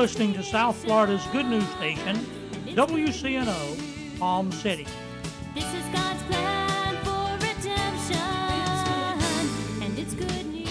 listening to South Florida's good news station, WCNO, Palm City. This is God's plan for redemption, and it's good news.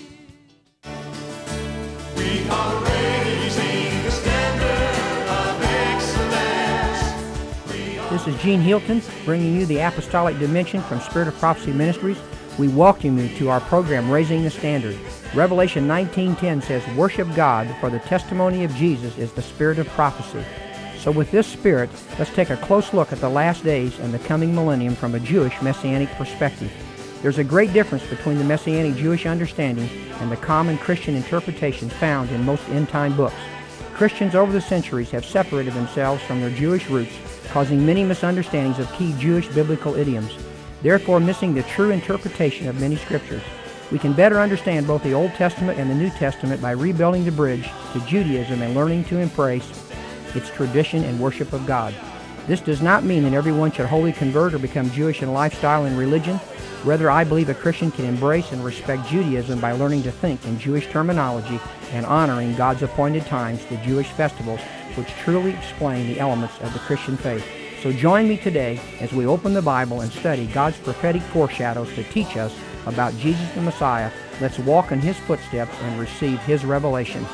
We are raising the standard of excellence. This is Gene Hilton bringing you the Apostolic Dimension from Spirit of Prophecy Ministries. We welcome you to our program, Raising the Standard. Revelation 19:10 says, "Worship God, for the testimony of Jesus is the spirit of prophecy." So with this spirit, let's take a close look at the last days and the coming millennium from a Jewish Messianic perspective. There's a great difference between the Messianic Jewish understanding and the common Christian interpretation found in most end-time books. Christians over the centuries have separated themselves from their Jewish roots, causing many misunderstandings of key Jewish biblical idioms, therefore missing the true interpretation of many scriptures. We can better understand both the Old Testament and the New Testament by rebuilding the bridge to Judaism and learning to embrace its tradition and worship of God. This does not mean that everyone should wholly convert or become Jewish in lifestyle and religion. Rather, I believe a Christian can embrace and respect Judaism by learning to think in Jewish terminology and honoring God's appointed times, the Jewish festivals, which truly explain the elements of the Christian faith. So join me today as we open the Bible and study God's prophetic foreshadows to teach us about Jesus the Messiah. Let's walk in His footsteps and receive His revelation.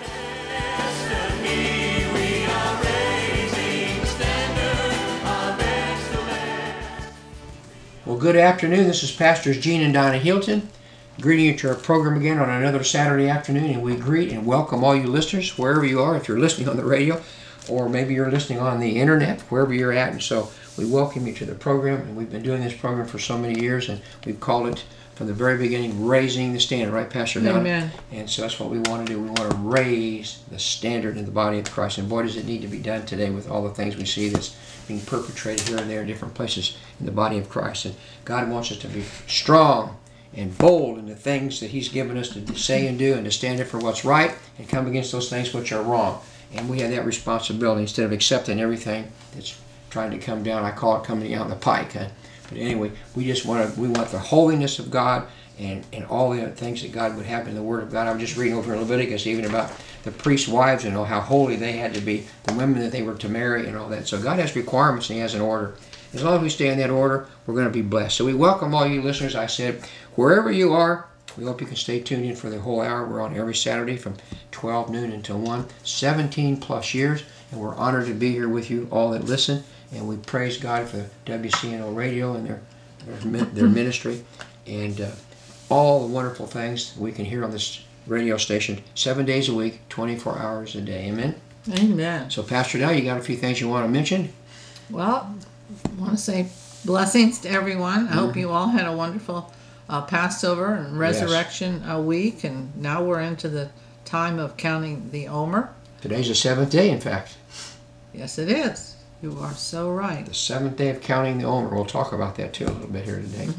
Well, good afternoon. This is Pastors Gene and Donna Hilton, greeting you to our program again on another Saturday afternoon, and we greet and welcome all you listeners, wherever you are, if you're listening on the radio, or maybe you're listening on the internet, wherever you're at. And so we welcome you to the program, and we've been doing this program for so many years, and we've called it from the very beginning, Raising the Standard, right, Pastor Don? Amen. And so that's what we want to do. We want to raise the standard in the body of Christ. And boy, does it need to be done today with all the things we see that's being perpetrated here and there in different places in the body of Christ. And God wants us to be strong and bold in the things that He's given us to say and do, and to stand up for what's right and come against those things which are wrong. And we have that responsibility instead of accepting everything that's trying to come down. I call it coming out in the pike. But anyway, we want the holiness of God and all the other things that God would have in the Word of God. I was just reading over in Leviticus even about the priests' wives and how holy they had to be, the women that they were to marry and all that. So God has requirements and He has an order. As long as we stay in that order, we're going to be blessed. So we welcome all you listeners. I said, wherever you are, we hope you can stay tuned in for the whole hour. We're on every Saturday from 12 noon until 1, 17 plus years, and we're honored to be here with you all that listen. And we praise God for WCNO Radio and their ministry and all the wonderful things we can hear on this radio station 7 days a week, 24 hours a day. Amen? Amen. So, Pastor Dow, you got a few things you want to mention? Well, I want to say blessings to everyone. I hope you all had a wonderful Passover and Resurrection week, and now we're into the time of counting the Omer. Today's the 7th day, in fact. Yes, it is. You are so right. The 7th day of counting the Omer. We'll talk about that too a little bit here today.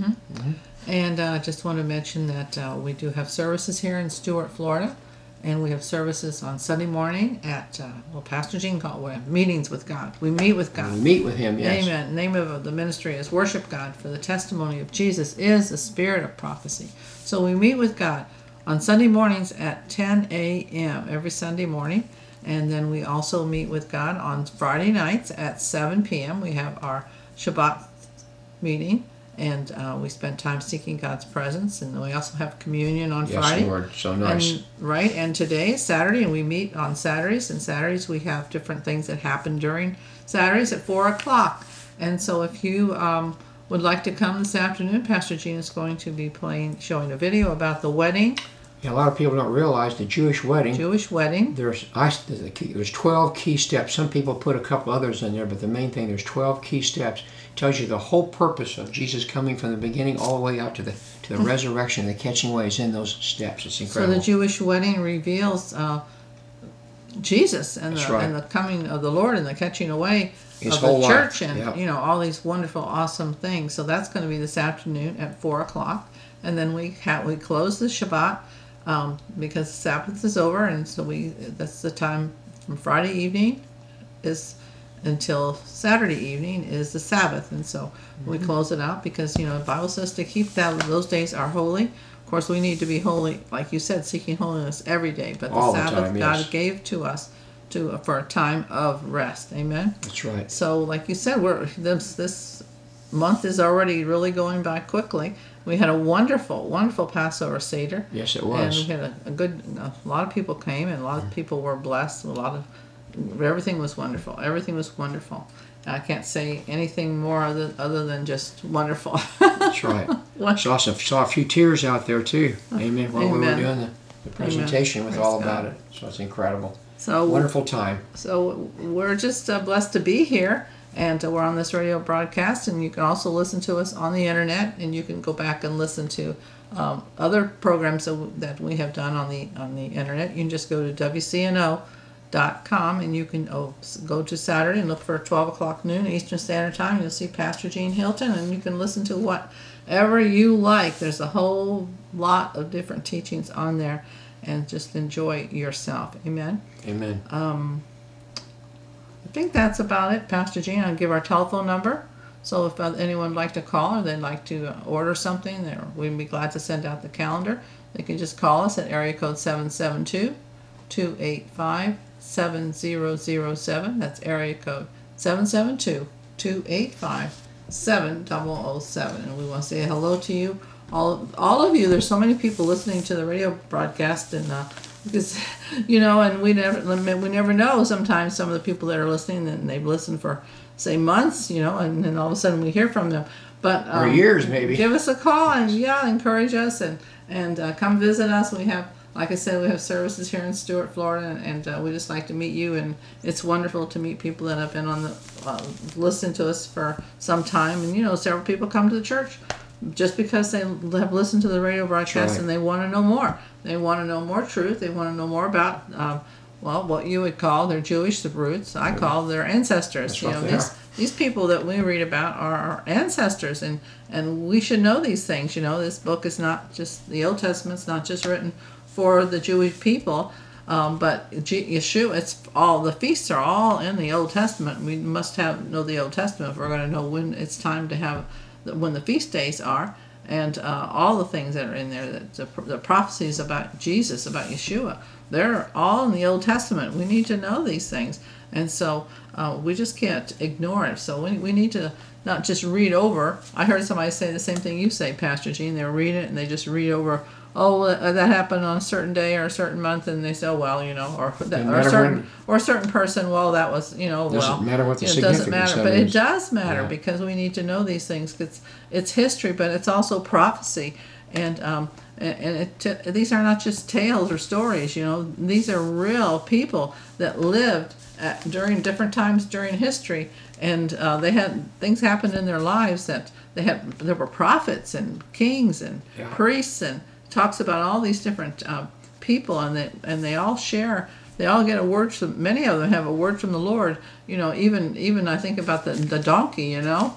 And I just want to mention that we do have services here in Stuart, Florida, and we have services on Sunday morning at, Pastor Gene called, we have meetings with God. We meet with God. We meet with Him, yes. Amen. The name of the ministry is Worship God, for the testimony of Jesus is the spirit of prophecy. So we meet with God on Sunday mornings at 10 a.m. every Sunday morning. And then we also meet with God on Friday nights at 7 p.m. We have our Shabbat meeting, and we spend time seeking God's presence. And we also have communion on Friday. Yes, Lord. So nice. And today is Saturday, and we meet on Saturdays. And Saturdays we have different things that happen during Saturdays at 4 o'clock. And so if you would like to come this afternoon, Pastor Gene is going to be showing a video about the wedding. Yeah, a lot of people don't realize the Jewish wedding. There's 12 key steps. Some people put a couple others in there, but the main thing, there's 12 key steps. It tells you the whole purpose of Jesus coming from the beginning all the way out to the resurrection, the catching away is in those steps. It's incredible. So the Jewish wedding reveals Jesus and the coming of the Lord and the catching away of the church and all these wonderful, awesome things. So that's going to be this afternoon at 4 o'clock, and then we close the Shabbat. Because the Sabbath is over, and so that's the time from Friday evening is until Saturday evening is the Sabbath, and so we close it out because the Bible says to keep those days are holy. Of course, we need to be holy, like you said, seeking holiness every day. But the Sabbath God gave to us for a time of rest. Amen. That's right. So, like you said, this month is already really going by quickly. We had a wonderful Passover Seder. Yes, it was. And we had a lot of people came, and a lot of people were blessed. Everything was wonderful. Everything was wonderful. I can't say anything more other than just wonderful. That's right. Saw a few tears out there too. Amen. While we were doing the presentation, was all about it. So it's incredible. So wonderful time. So we're just blessed to be here, and we're on this radio broadcast, and you can also listen to us on the internet, and you can go back and listen to other programs that we have done on the internet. You can just go to WCNO.com, and you can go to Saturday and look for 12 o'clock noon Eastern Standard Time. You'll see Pastor Gene Hilton, and you can listen to whatever you like. There's a whole lot of different teachings on there, and just enjoy yourself. Amen. Amen. I think that's about it, Pastor Gene. I'll give our telephone number. So if anyone would like to call or they'd like to order something, we'd be glad to send out the calendar. They can just call us at area code 772-285-7007. That's area code 772-285-7007. And we want to say hello to you, all of you. There's so many people listening to the radio broadcast, and because and we never know. Sometimes some of the people that are listening, and they've listened for say months, and then all of a sudden we hear from them. But or years maybe. Give us a call and encourage us and come visit us. We have, like I said, we have services here in Stuart, Florida, and we just like to meet you. And it's wonderful to meet people that have been on the listening to us for some time. And several people come to the church just because they have listened to the radio broadcast, right, and they want to know more. They want to know more truth. They want to know more about what you would call their Jewish roots. I call their ancestors. These people that we read about are our ancestors, and we should know these things. This book is not just the Old Testament's not just written for the Jewish people, but Yeshua. It's all the feasts are all in the Old Testament. We must know the Old Testament if we're going to know when it's time to have when the feast days are, and all the things that are in there. The prophecies about Jesus, about Yeshua, they're all in the Old Testament. We need to know these things, and so we just can't ignore it. So we need to not just read over. I heard somebody say the same thing you say, Pastor Gene. They read it and they just read over. That happened on a certain day or a certain month, and they say, or a certain person. Well, that was, Doesn't matter what the significance doesn't matter, but it does matter because we need to know these things. It's history, but it's also prophecy, and these are not just tales or stories. These are real people that lived during different times during history, and they had things happen in their lives that there were prophets and kings and priests, and talks about all these different people, and they all share. They all get a word from. Many of them have a word from the Lord. Even I think about the donkey. Yeah.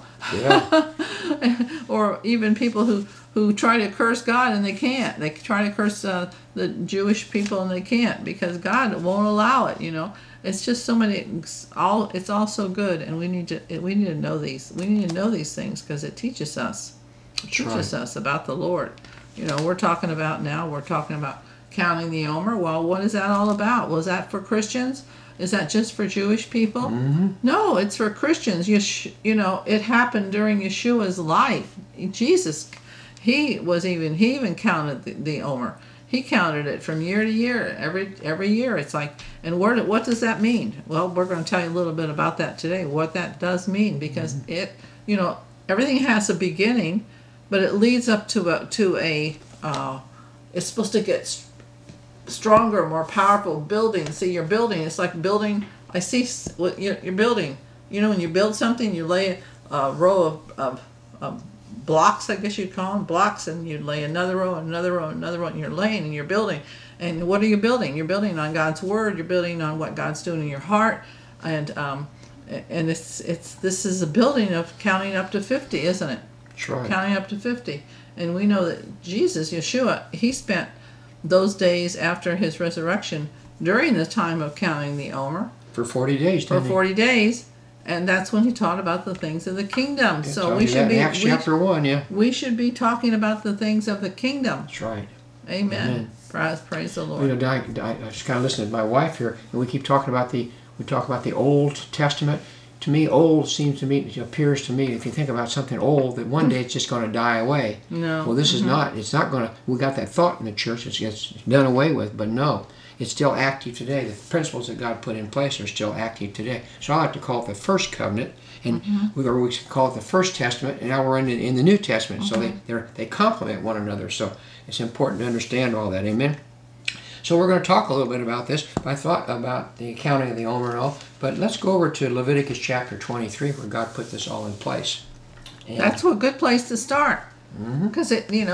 Or even people who try to curse God and they can't. They try to curse the Jewish people and they can't because God won't allow it. It's just so many. It's all so good, and we need to know these. We need to know these things because it teaches us. Us about the Lord. We're talking about counting the Omer. Well, what is that all about? Was that for Christians? Is that just for Jewish people? Mm-hmm. No, it's for Christians. It happened during Yeshua's life. Jesus, he even counted the Omer. He counted it from year to year, every year. It's like, and what does that mean? Well, we're going to tell you a little bit about that today. What that does mean, because everything has a beginning. But it leads up to a it's supposed to get stronger, more powerful building. See, you're building. It's like building. I see what you're building. When you build something, you lay a row of blocks, I guess you'd call them, blocks, and you lay another row, another row, another row, and you're laying and you're building. And what are you building? You're building on God's Word. You're building on what God's doing in your heart. And this is a building of counting up to 50, isn't it? Right. Counting up to 50. And we know that Jesus, Yeshua, he spent those days after his resurrection during the time of counting the Omer. For 40 days, For 40 days. And that's when he taught about the things of the kingdom. So we should be... Acts chapter 1, yeah. We should be talking about the things of the kingdom. That's right. Amen. Praise the Lord. I just kind of listening to my wife here, and we keep talking about the Old Testament. To me, old it appears to me, if you think about something old, that one day it's just going to die away. No. Well, this is not. It's not going to. We got that thought in the church. It's done away with, but no, it's still active today. The principles that God put in place are still active today. So I like to call it the first covenant, and we call it the First Testament, and now we're in the New Testament. So they complement one another. So it's important to understand all that. Amen. So we're going to talk a little bit about this. I thought about the accounting of the Omer and all, but let's go over to Leviticus chapter 23, where God put this all in place. And that's a good place to start. Because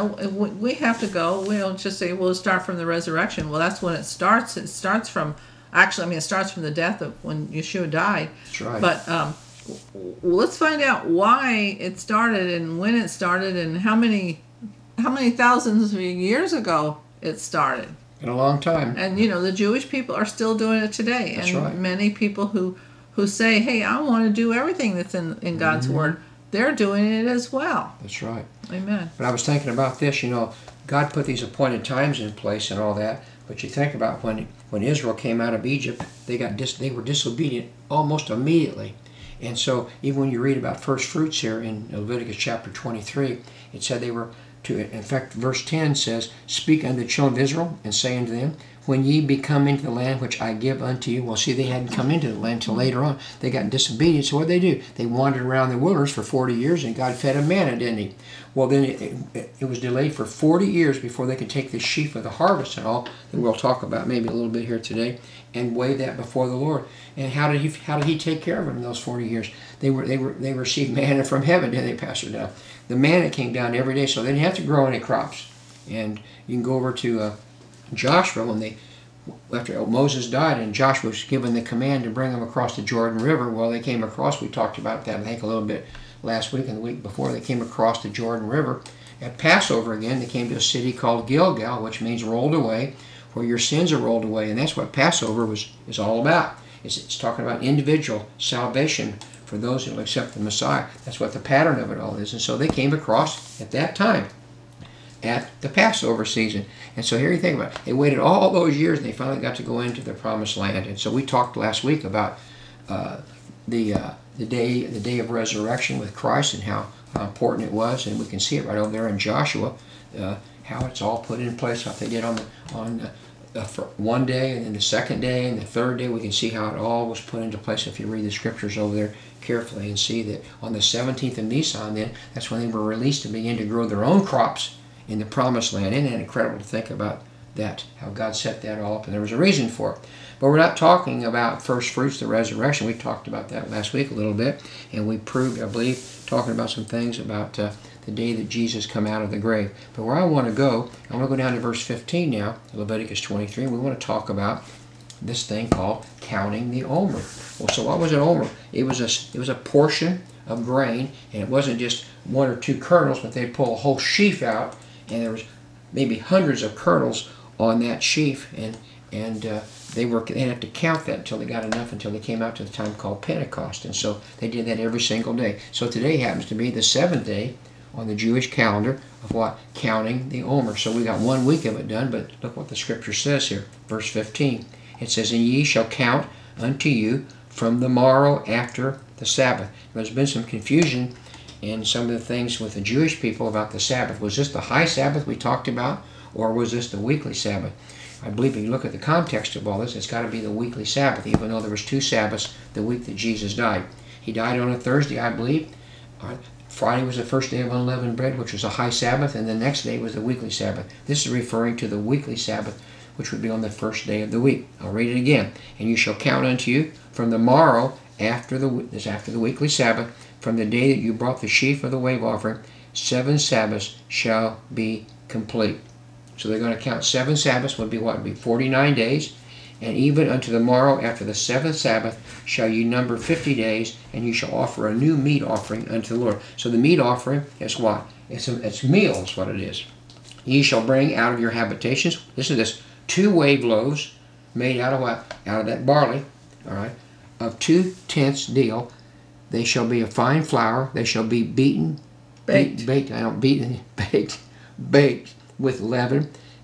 we have to go. We don't just say we'll start from the resurrection. Well, that's when it starts. It starts from it starts from the death of when Yeshua died. That's right. But let's find out why it started and when it started and how many thousands of years ago it started. In a long time. And the Jewish people are still doing it today. That's and right. Many people who say, "Hey, I want to do everything that's in God's word," they're doing it as well. That's right. Amen. But I was thinking about this. God put these appointed times in place and all that. But you think about when Israel came out of Egypt, they were disobedient almost immediately. And so even when you read about first fruits here in Leviticus chapter 23, it said they were in fact, verse 10 says, "Speak unto the children of Israel, and say unto them, when ye be come into the land which I give unto you." Well, see, they hadn't come into the land until later on. They got disobedient, so what did they do? They wandered around the wilderness for 40 years, and God fed them manna, didn't he? Well, then it was delayed for 40 years before they could take the sheaf of the harvest and all, that we'll talk about maybe a little bit here today, and weigh that before the Lord. And how did he take care of them in those 40 years? They received manna from heaven, didn't they, Pastor Dow? The manna came down every day, so they didn't have to grow any crops. And you can go over to Joshua after Moses died, and Joshua was given the command to bring them across the Jordan River. Well, they came across. We talked about that, I think, a little bit last week and the week before. They came across the Jordan River at Passover again. They came to a city called Gilgal, which means rolled away, where your sins are rolled away, and that's what Passover is all about. It's talking about individual salvation for those who will accept the Messiah. That's what the pattern of it all is. And so they came across at that time, at the Passover season. And so here you think about it. They waited all those years, and they finally got to go into the promised land. And so we talked last week about the day of resurrection with Christ and how important it was. And we can see it right over there in Joshua, how it's all put in place, how they did on one day, and then the second day, and the third day. We can see how it all was put into place if you read the scriptures over there carefully and see that on the 17th of Nisan, then that's when they were released to begin to grow their own crops in the promised land. Isn't it incredible to think about that, how God set that all up, and there was a reason for it. But we're not talking about first fruits, the resurrection. We talked about that last week a little bit, and we proved, I believe, talking about some things about the day that Jesus come out of the grave. But where I want to go down to verse 15 now, Leviticus 23, and we want to talk about this thing called counting the omer. Well, so what was an omer? It was a portion of grain, and it wasn't just one or two kernels, but they'd pull a whole sheaf out, and there was maybe hundreds of kernels on that sheaf, and they'd have to count that until they got enough, until they came out to the time called Pentecost. And so they did that every single day. So today happens to be the seventh day on the Jewish calendar of what? Counting the omer. So we got 1 week of it done, but look what the scripture says here, verse 15. It says, "And ye shall count unto you from the morrow after the Sabbath." There's been some confusion in some of the things with the Jewish people about the Sabbath. Was this the high Sabbath we talked about, or was this the weekly Sabbath? I believe if you look at the context of all this, it's got to be the weekly Sabbath, even though there was 2 Sabbaths the week that Jesus died. He died on a Thursday, I believe. Friday was the first day of unleavened bread, which was a high Sabbath, and the next day was the weekly Sabbath. This is referring to the weekly Sabbath, which would be on the first day of the week. I'll read it again. "And you shall count unto you from the morrow after the weekly Sabbath, from the day that you brought the sheaf of the wave offering, 7 Sabbaths shall be complete." So they're going to count 7 Sabbaths, would be what? Would be 49 days. "And even unto the morrow after the 7th Sabbath shall you number 50 days, and you shall offer a new meat offering unto the Lord." So the meat offering is what? It's meals, what it is. "Ye shall bring out of your habitations," listen to this, 2 wave loaves made out of what? Out of that barley, all right, of 2 tenths deal. They shall be of fine flour. They shall be baked with leaven.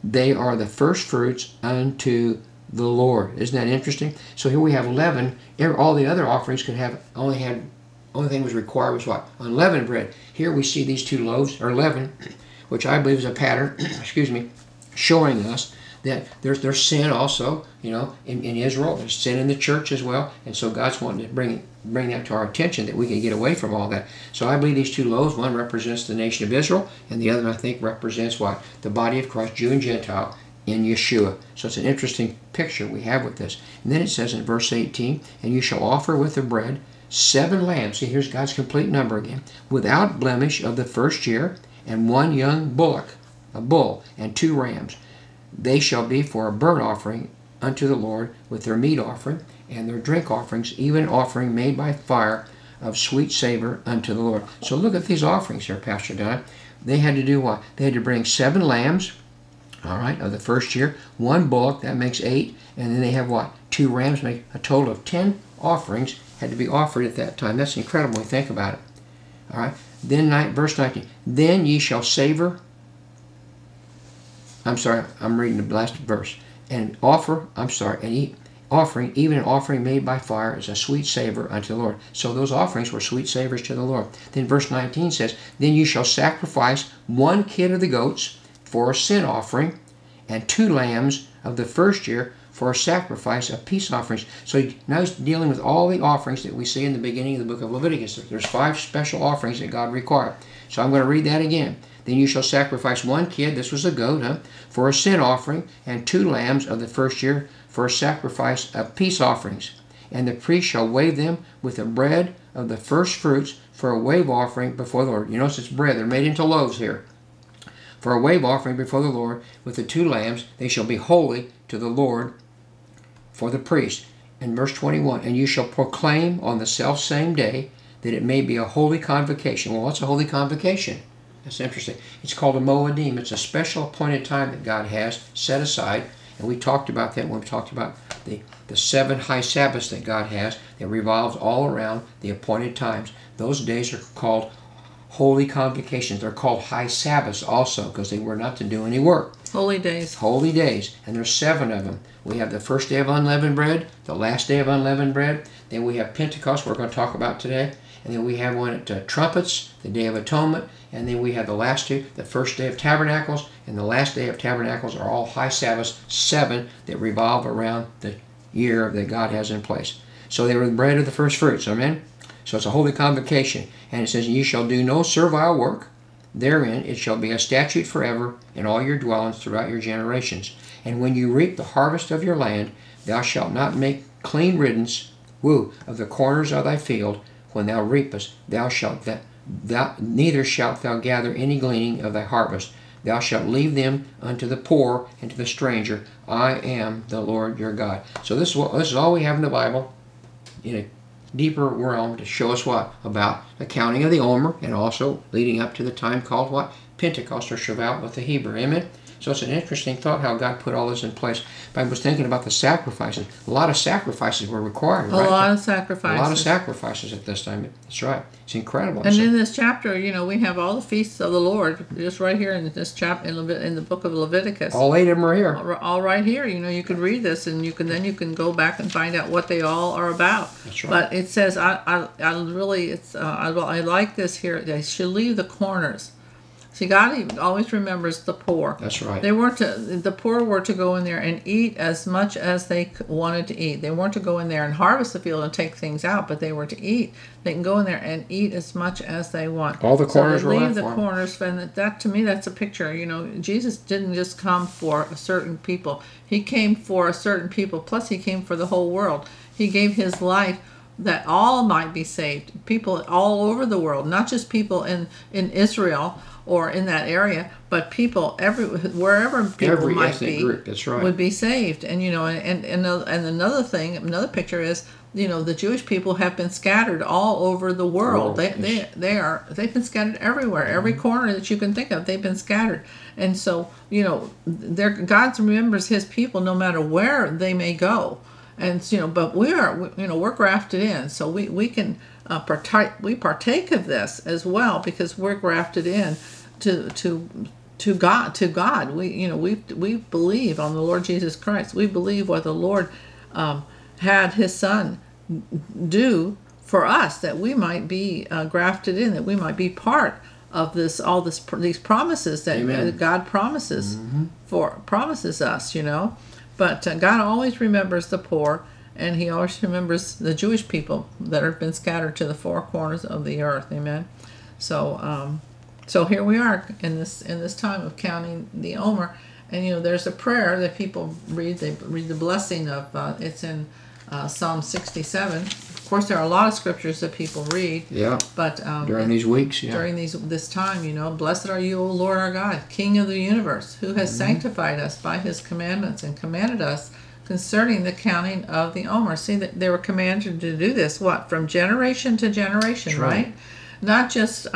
they are the first fruits unto the Lord. Isn't that interesting? So here we have leaven. All the other offerings could have only thing was required was what? Unleavened bread. Here we see these two loaves, or leaven, which I believe is a pattern, excuse me, showing us that there's sin also, in Israel. There's sin in the church as well. And so God's wanting to bring that to our attention, that we can get away from all that. So I believe these two loaves, one represents the nation of Israel, and the other, I think, represents what? The body of Christ, Jew and Gentile, in Yeshua. So it's an interesting picture we have with this. And then it says in verse 18, and you shall offer with the bread 7 lambs. See, here's God's complete number again. Without blemish of the first year, and 1 young bullock, a bull, and 2 rams. They shall be for a burnt offering unto the Lord, with their meat offering and their drink offerings, even offering made by fire of sweet savor unto the Lord. So look at these offerings here, Pastor Don. They had to do what? They had to bring 7 lambs, all right, of the first year, 1 bullock, that makes 8, and then they have what? 2 rams, make a total of 10 offerings had to be offered at that time. That's incredible when you think about it. All right, then verse 19, then ye shall savor, I'm reading the last verse, and offering, even an offering made by fire, is a sweet savor unto the Lord. So those offerings were sweet savors to the Lord. Then verse 19 says, then you shall sacrifice 1 kid of the goats for a sin offering, and 2 lambs of the first year for a sacrifice of peace offerings. So now he's dealing with all the offerings that we see in the beginning of the book of Leviticus. There's 5 special offerings that God required. So I'm going to read that again. Then you shall sacrifice 1 kid, this was a goat, for a sin offering, and 2 lambs of the first year for a sacrifice of peace offerings. And the priest shall wave them with the bread of the first fruits for a wave offering before the Lord. You notice it's bread. They're made into loaves here. For a wave offering before the Lord with the 2 lambs, they shall be holy to the Lord for the priest. And verse 21, and you shall proclaim on the selfsame day that it may be a holy convocation. Well, what's a holy convocation? That's interesting. It's called a Moedim. It's a special appointed time that God has set aside. And we talked about that when we talked about the 7 high Sabbaths that God has that revolves all around the appointed times. Those days are called holy convocations. They're called high Sabbaths also because they were not to do any work. Holy days. Holy days. And there's 7 of them. We have the first day of unleavened bread, the last day of unleavened bread. Then we have Pentecost, we're going to talk about today. And then we have one at Trumpets, the Day of Atonement. And then we have the last 2, the first day of Tabernacles, and the last day of Tabernacles are all high Sabbaths, 7 that revolve around the year that God has in place. So they were the bread of the first fruits, amen? So it's a holy convocation. And it says, ye shall do no servile work. Therein it shall be a statute forever in all your dwellings throughout your generations. And when you reap the harvest of your land, thou shalt not make clean riddance, of the corners of thy field. When thou reapest, neither shalt thou gather any gleaning of thy harvest. Thou shalt leave them unto the poor and to the stranger. I am the Lord your God. So this is all we have in the Bible in a deeper realm to show us what? About the counting of the Omer, and also leading up to the time called what? Pentecost or Shavuot with the Hebrew. Amen? So it's an interesting thought how God put all this in place. But I was thinking about the sacrifices. A lot of sacrifices were required, right? A lot of sacrifices. A lot of sacrifices at this time. That's right. It's incredible. And in this chapter, we have all the feasts of the Lord just right here in this chapter in the book of Leviticus. All 8 of them are here. All right here. You can read this, and you can go back and find out what they all are about. That's right. But it says I like this here. They should leave the corners. See, God always remembers the poor. That's right. The poor were to go in there and eat as much as they wanted to eat. They weren't to go in there and harvest the field and take things out, but they were to eat. They can go in there and eat as much as they want. All the corners were left for them. So they leave the corners, and that to me, that's a picture. Jesus didn't just come for a certain people. He came for a certain people. Plus, he came for the whole world. He gave his life that all might be saved. People all over the world, not just people in Israel or in that area, but people wherever people might be, group. That's right. would be saved. And another picture is the Jewish people have been scattered all over the world. They've been scattered everywhere, every corner that you can think of. They've been scattered, and so God remembers His people no matter where they may go. And but we're grafted in, so we can partake of this as well because we're grafted in to to God. We believe on the Lord Jesus Christ. We believe what the Lord had His Son do for us, that we might be grafted in, that we might be part of these promises that God promises promises us. But God always remembers the poor, and He always remembers the Jewish people that have been scattered to the four corners of the earth. Amen. So here we are in this time of counting the Omer, and there's a prayer that people read. They read the blessing of it's in Psalm 67. Of course, there are a lot of scriptures that people read. Yeah. But during these weeks, during this time, blessed are you, O Lord our God, King of the universe, who has sanctified us by His commandments and commanded us concerning the counting of the Omer. See, that they were commanded to do this. What? From generation to generation, That's right? Not just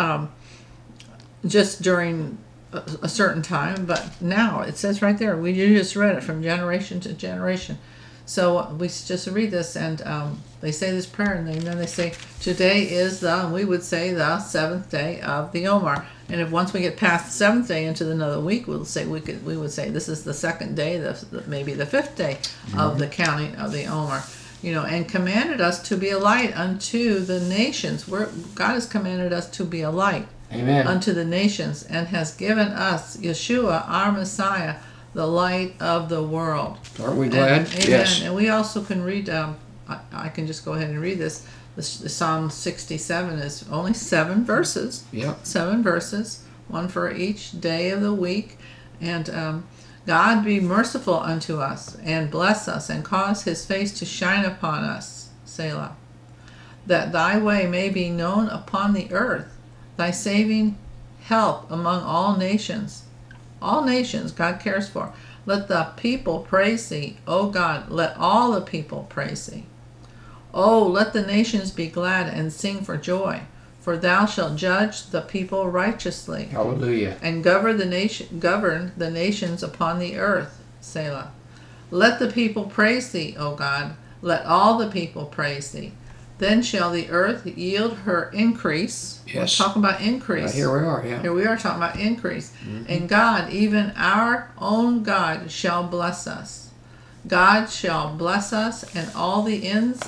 during a certain time, but now it says right there. You just read it, from generation to generation. So we just read this, and they say this prayer, and then they say, today is we would say the seventh day of the Omer. And if once we get past the seventh day into another week, we would say this is the second day, maybe the fifth day of the counting of the Omer. And commanded us to be a light unto the nations. God has commanded us to be a light. Amen. Unto the nations, and has given us Yeshua, our Messiah, the light of the world. Aren't we glad? Amen. Yes. And we also can read, I can just go ahead and read this. The Psalm 67 is only 7 verses. Yep. 7 verses, one for each day of the week. And God be merciful unto us, and bless us, and cause His face to shine upon us, Selah, that Thy way may be known upon the earth, Thy saving help among all nations. All nations God cares for. Let the people praise Thee. O God, let all the people praise Thee. Oh, let the nations be glad and sing for joy, for Thou shalt judge the people righteously. Hallelujah. And govern the nations upon the earth. Selah. Let the people praise Thee, O God. Let all the people praise Thee. Then shall the earth yield her increase. Yes. We're talking about increase. Right, here we are, yeah. Here we are talking about increase. And God, even our own God, shall bless us. God shall bless us, and all the ends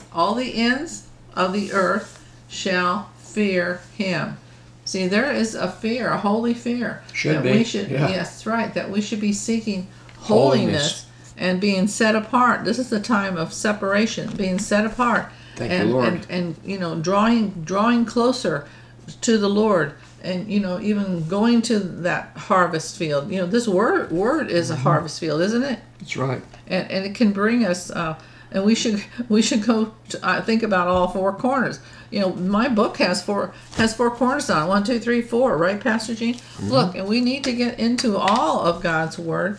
of the earth shall fear Him. See, there is a fear, a holy fear. Should be. Yeah. Yes, right. That we should be seeking holiness and being set apart. This is the time of separation, being set apart. Thank you, Lord. And drawing closer to the Lord, and even going to that harvest field. This word is a harvest field, isn't it? That's right. And it can bring us, and we should go think about all four corners. My book has four corners on it. 1, 2, 3, 4. Right, Pastor Gene? Look, and we need to get into all of God's word.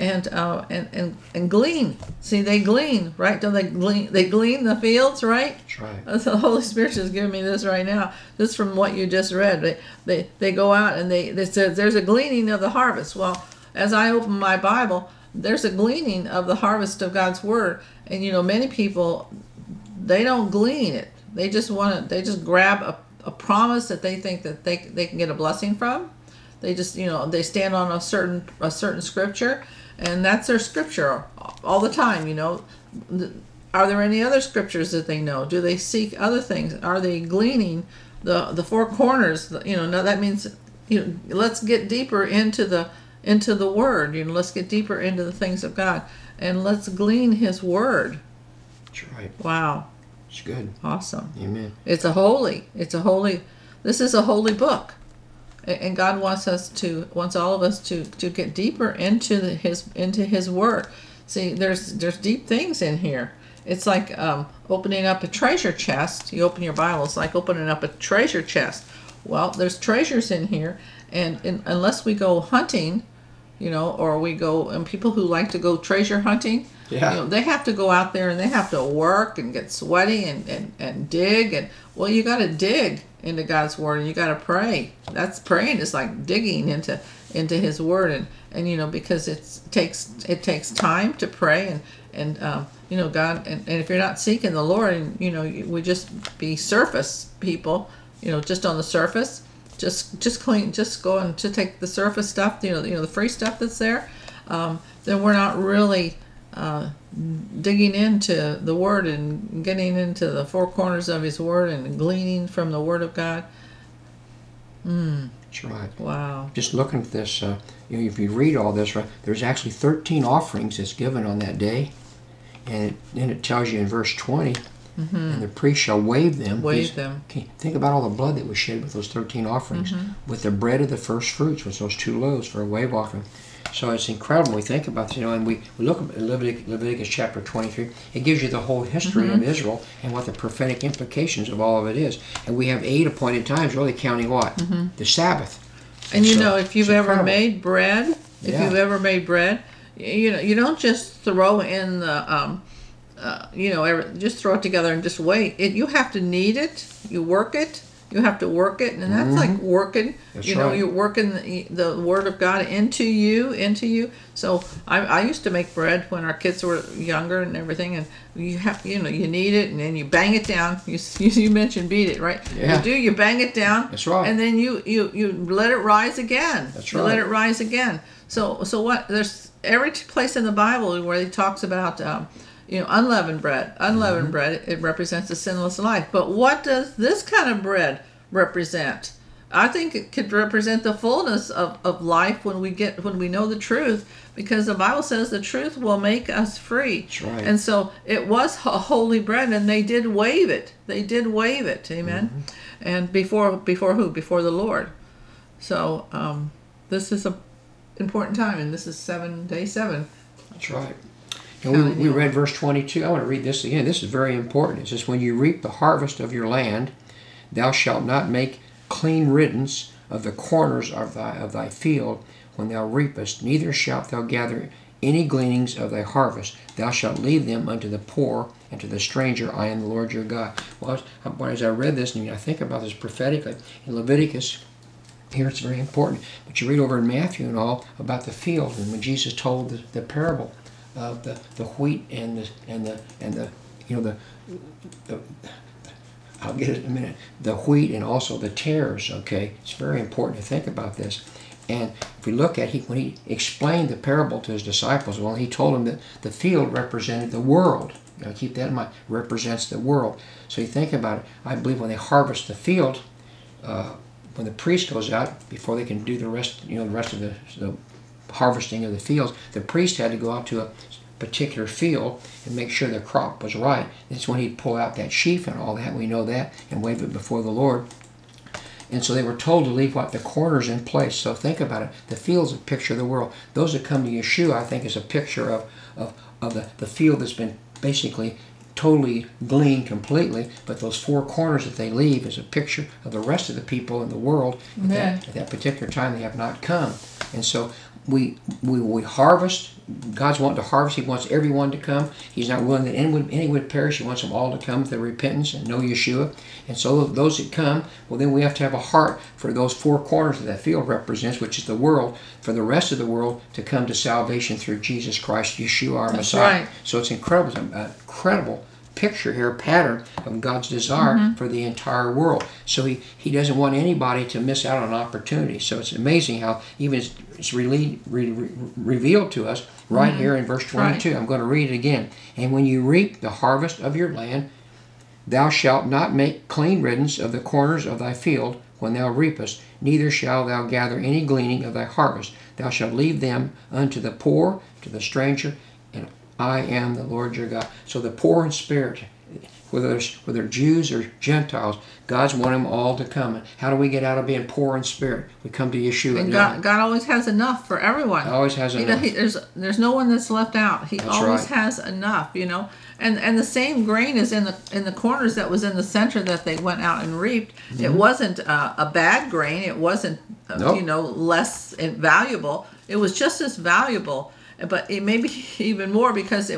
And glean. See, they glean, right? Don't they glean? They glean the fields, right? That's right. The Holy Spirit is giving me this right now, just from what you just read. They go out and they said there's a gleaning of the harvest. Well, as I open my Bible, there's a gleaning of the harvest of God's word. And many people, they don't glean it. They just grab a promise that they think that they can get a blessing from. They just they stand on a certain scripture. And that's their scripture all the time, Are there any other scriptures that they know? Do they seek other things? Are they gleaning the four corners? Now that means, let's get deeper into the word. Let's get deeper into the things of God, and let's glean His word. That's right. Wow. It's good. Awesome. Amen. This is a holy book. And God wants all of us to get deeper into His word. See, there's deep things in here. It's like opening up a treasure chest. You open your Bible, it's like opening up a treasure chest. Well, there's treasures in here, and unless we go hunting, or we go, and people who like to go treasure hunting, they have to go out there and they have to work and get sweaty and dig, and you got to dig into God's word, and you got to pray. That's praying is like digging into His word, and because it takes time to pray, and God, and if you're not seeking the Lord, and we just be surface people, just on the surface, just clean, just go and to take the surface stuff, the free stuff that's there, then we're not really digging into the Word and getting into the four corners of His Word and gleaning from the Word of God. That's right. Wow. Just looking at this, if you read all this, right, there's actually 13 offerings that's given on that day. And then it tells you in verse 20, and the priest shall wave them. Think about all the blood that was shed with those 13 offerings, with the bread of the first fruits, with those 2 loaves for a wave offering. So it's incredible when we think about this, and we look at Leviticus chapter 23. It gives you the whole history of Israel and what the prophetic implications of all of it is. And we have 8 appointed times, really counting what? The Sabbath. And if you've ever made bread, you don't just throw in the, just throw it together and just wait. You have to knead it, you work it, you have to work it, and that's like working. That's you're working the Word of God into you. So I used to make bread when our kids were younger and everything, and you have, you knead it and then you bang it down. You mentioned beat it, right? Yeah. You bang it down. That's right. And then you let it rise again. That's right. You let it rise again. So what? There's every place in the Bible where he talks about unleavened bread. Unleavened bread, it represents a sinless life. But what does this kind of bread represent? I think it could represent the fullness of life when we know the truth, because the Bible says the truth will make us free. That's right. And so it was a holy bread, and they did wave it. Amen. And before who? Before the Lord. So this is a important time, and this is day 7. That's right. And we read verse 22. I want to read this again. This is very important. It says, when you reap the harvest of your land, thou shalt not make clean riddance of the corners of thy field when thou reapest, neither shalt thou gather any gleanings of thy harvest. Thou shalt leave them unto the poor and to the stranger. I am the Lord your God. Well, as I read this, and I think about this prophetically, in Leviticus, here it's very important, but you read over in Matthew and all about the field, and when Jesus told the parable of the wheat and the I'll get it in a minute, the wheat and also the tares. Okay, it's very important to think about this. And if we look at when he explained the parable to his disciples, well, he told them that the field represented the world. Keep that in mind. Represents the world. So you think about it. I believe when they harvest the field, when the priest goes out, before they can do the rest, the rest of the harvesting of the fields, the priest had to go out to a particular field and make sure the crop was right. That's when he'd pull out that sheaf and all that. We know that, and wave it before the Lord. And so they were told to leave the corners in place. So think about it. The field's a picture of the world. Those that come to Yeshua, I think, is a picture of the field that's been basically totally gleaned completely, but those 4 corners that they leave is a picture of the rest of the people in the world at that particular time. They have not come. And so we harvest. God's wanting to harvest. He wants everyone to come. He's not willing that any would perish. He wants them all to come with their repentance and know Yeshua. And so those that come, well, then we have to have a heart for those 4 corners that field represents, which is the world, for the rest of the world to come to salvation through Jesus Christ, Yeshua, our Messiah. Right. So it's incredible. It's an incredible picture here, pattern of God's desire for the entire world. So he doesn't want anybody to miss out on an opportunity. So it's amazing how even it's revealed to us right here in verse 22. Right. I'm going to read it again. And when you reap the harvest of your land, thou shalt not make clean riddance of the corners of thy field when thou reapest, neither shalt thou gather any gleaning of thy harvest. Thou shalt leave them unto the poor, to the stranger, and I am the Lord your God. So the poor in spirit, whether they're Jews or Gentiles, God's wanting them all to come. And how do we get out of being poor in spirit? We come to Yeshua. And God always has enough for everyone. Always has enough. There's no one that's left out. He that's always right. has enough, And the same grain is in the corners that was in the center that they went out and reaped. It wasn't a bad grain. It wasn't less valuable. It was just as valuable, but it may be even more because it was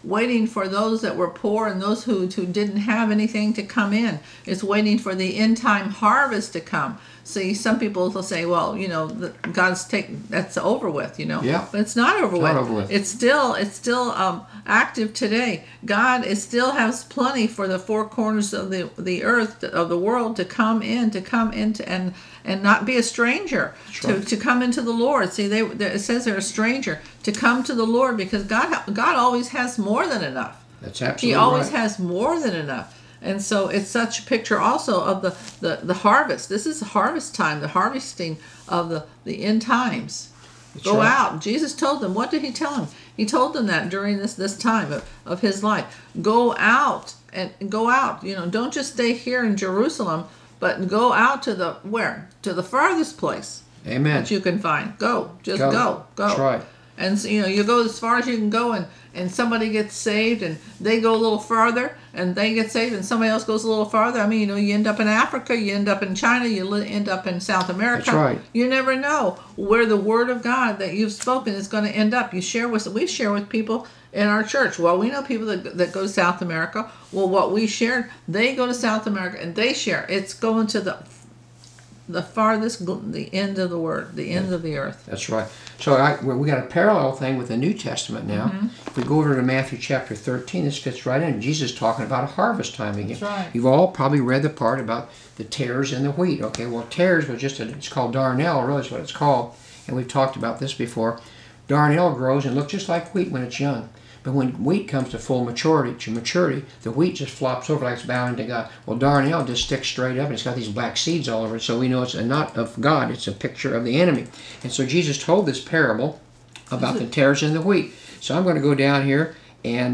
waiting for those that were poor and those who didn't have anything to come in. It's waiting for the end time harvest to come. See, some people will say, well, God's that's over with, Yeah. But it's not over with. Not over with. It's still active today. God still has plenty for the four corners of the earth, of the world, to come into and not be a stranger, to come into the Lord. See, it says they're a stranger, to come to the Lord, because God always has more than enough. That's absolutely He always right. has more than enough. And so it's such a picture also of the harvest. This is harvest time, the harvesting of the end times. That's Go right. out. Jesus told them. What did he tell them? He told them that during this time of his life. Go out and go out. Don't just stay here in Jerusalem, but go out to the farthest place Amen. that you can find. Go. Just go. That's right. And so, you go as far as you can go, and somebody gets saved, and they go a little farther, and they get saved, and somebody else goes a little farther. I mean, you end up in Africa, you end up in China, you end up in South America. That's right. You never know where the word of God that you've spoken is going to end up. We share with people in our church. Well, we know people that go to South America. Well, what we shared, they go to South America, and they share. It's going to the farthest, the end of the word, the end of the earth. That's right. So we got a parallel thing with the New Testament now. Mm-hmm. If we go over to Matthew chapter 13, this fits right in. Jesus is talking about a harvest time again. That's right. You've all probably read the part about the tares and the wheat. Okay, well, tares was it's called darnel, really is what it's called. And we've talked about this before. Darnel grows and looks just like wheat when it's young. But when wheat comes to full maturity, the wheat just flops over like it's bowing to God. Well, darnel just sticks straight up, and it's got these black seeds all over it, so we know it's not of God. It's a picture of the enemy. And so Jesus told this parable about the tares and the wheat. So I'm going to go down here, and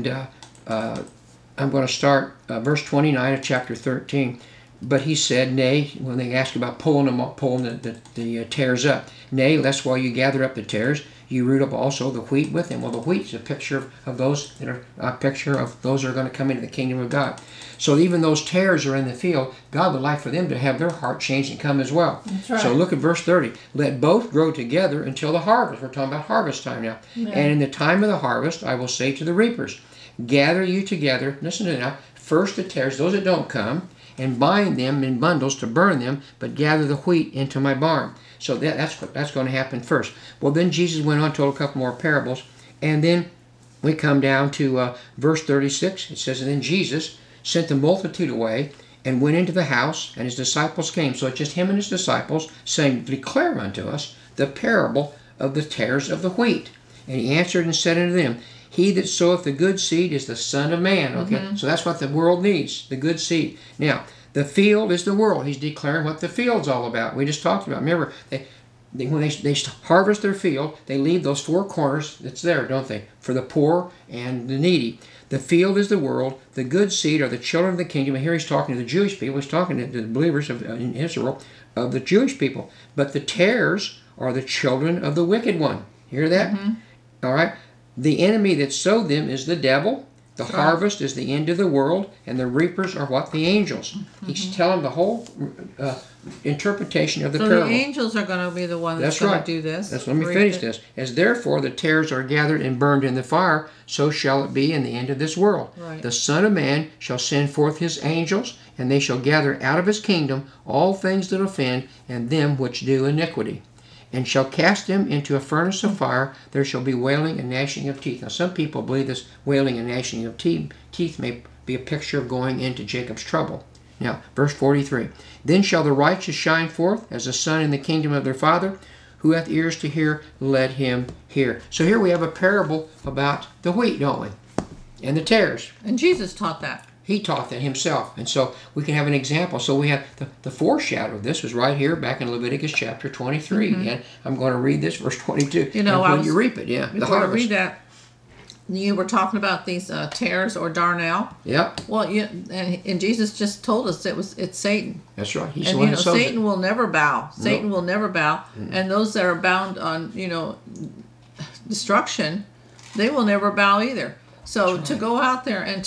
I'm going to start verse 29 of chapter 13. But he said, nay, when they asked about pulling the tares up, nay, lest while you gather up the tares, you root up also the wheat with them. Well, the wheat is a picture of those that are going to come into the kingdom of God. So even those tares are in the field, God would like for them to have their heart changed and come as well. That's right. So look at verse 30. Let both grow together until the harvest. We're talking about harvest time now. Yeah. And in the time of the harvest, I will say to the reapers, gather you together, listen to it now, first the tares, those that don't come, and bind them in bundles to burn them, but gather the wheat into my barn. So that's going to happen first. Well, then Jesus went on, told a couple more parables, and then we come down to verse 36. It says, and then Jesus sent the multitude away and went into the house, and his disciples came. So it's just him and his disciples saying, declare unto us the parable of the tares of the wheat. And he answered and said unto them, he that soweth the good seed is the Son of Man. Okay, So that's what the world needs, the good seed. Now, the field is the world. He's declaring what the field's all about. We just talked about. Remember, when they harvest their field, they leave those four corners that's there, don't they? For the poor and the needy. The field is the world. The good seed are the children of the kingdom. And here he's talking to the Jewish people. He's talking to the believers in Israel, of the Jewish people. But the tares are the children of the wicked one. Hear that? Mm-hmm. All right? The enemy that sowed them is the devil. The harvest is the end of the world, and the reapers are what? The angels. Mm-hmm. He's telling the whole interpretation of the parable. So the angels are going to be the ones that's going to do this. Let me finish this. As therefore the tares are gathered and burned in the fire, so shall it be in the end of this world. Right. The Son of Man shall send forth his angels, and they shall gather out of his kingdom all things that offend, and them which do iniquity, and shall cast them into a furnace of fire. There shall be wailing and gnashing of teeth. Now some people believe this wailing and gnashing of teeth may be a picture of going into Jacob's trouble. Now, verse 43. Then shall the righteous shine forth as the sun in the kingdom of their Father. Who hath ears to hear, let him hear. So here we have a parable about the wheat, don't we? And the tares. And Jesus taught that. He taught that himself. And so we can have an example. So we have the foreshadow of this was right here back in Leviticus chapter 23. Mm-hmm. And I'm going to read this, verse 22. You know, when you reap it, the before harvest. I read that, you were talking about these tares or darnel. Yep. Well, and Jesus just told us it's Satan. That's right. He's and the one that sows Satan it. will never bow. Satan will never bow. Mm-hmm. And those that are bound on destruction, they will never bow either. So to go out there and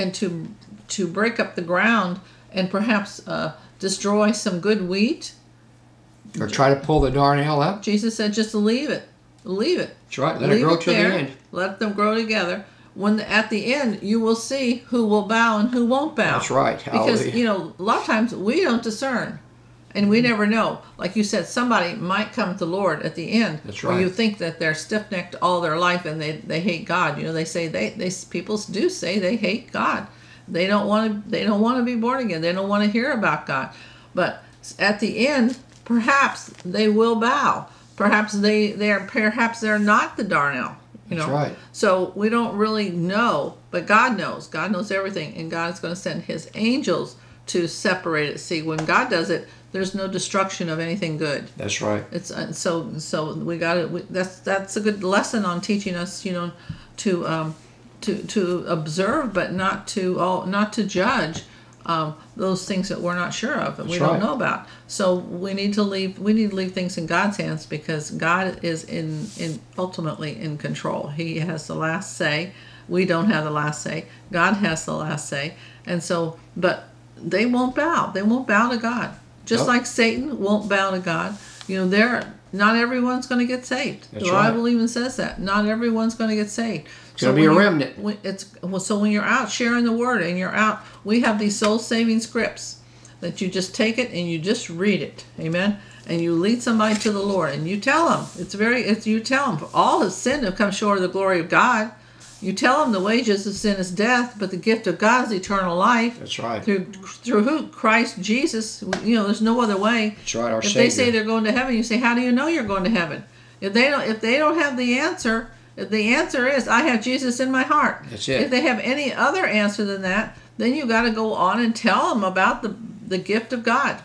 to break up the ground and perhaps destroy some good wheat, or try to pull the darnel up. Jesus said, just leave it. Leave it. That's right. Let it grow to the end. Let them grow together. when at the end you will see who will bow and who won't bow. That's right. Because Hallelujah. a lot of times we don't discern, and we never know. Like you said, somebody might come to the Lord at the end. That's Or right. you think that they're stiff-necked all their life and they hate God. They say people do say they hate God. They don't want to be born again. They don't want to hear about God. But at the end, perhaps they will bow. Perhaps they're not the Darnell. That's right. So we don't really know, but God knows. God knows everything, and God is going to send His angels to separate it. See, when God does it, there's no destruction of anything good. That's right. It's so we got it. That's a good lesson on teaching us, to observe, but not to judge those things that we're not sure of and we don't know about. So we need to leave things in God's hands, because God is ultimately in control. He has the last say. We don't have the last say. God has the last say. And so, but they won't bow. They won't bow to God. Just like Satan won't bow to God. Not everyone's going to get saved. That's the right. Bible even says that. Not everyone's going to get saved. It's going to be a remnant. So when you're out sharing the word and you're out, we have these soul-saving scripts that you just take it and you just read it. Amen. And you lead somebody to the Lord and you tell them. You tell them, all have sinned and have come short of the glory of God. You tell them the wages of sin is death, but the gift of God is eternal life. That's right. Through who? Christ Jesus. There's no other way. That's right. Our If Savior. they say they're going to heaven, you say, how do you know you're going to heaven? If they don't have the answer, if the answer is, I have Jesus in my heart. That's it. If they have any other answer than that, then you got to go on and tell them about the gift of God.